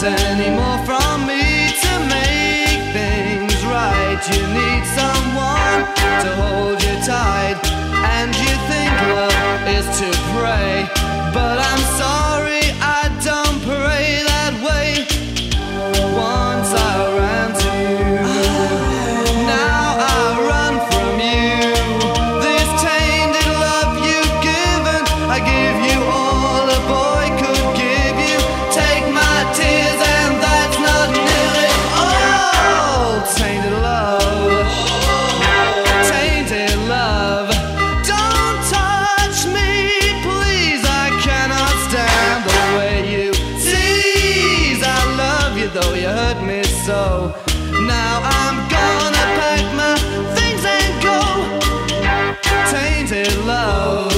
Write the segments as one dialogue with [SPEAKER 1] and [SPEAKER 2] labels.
[SPEAKER 1] anymore from me to make things right. You need someone to hold you tight, and you think love is to pray, but I'm sorry, I don't pray that way. Once I ran to you, now I run from you. This tainted love you've given, I give you all a boy could give you. Take my tears and that's not nearly all. Tainted love, tainted love. Don't touch me, please, I cannot stand the way you tease. I love you though you hurt me so. Now I'm gonna pack my things and go. Tainted love,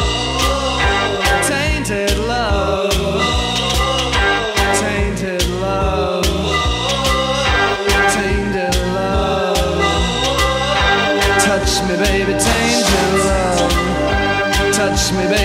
[SPEAKER 1] tainted love, tainted love, tainted love. Touch me baby, tainted love. Touch me baby.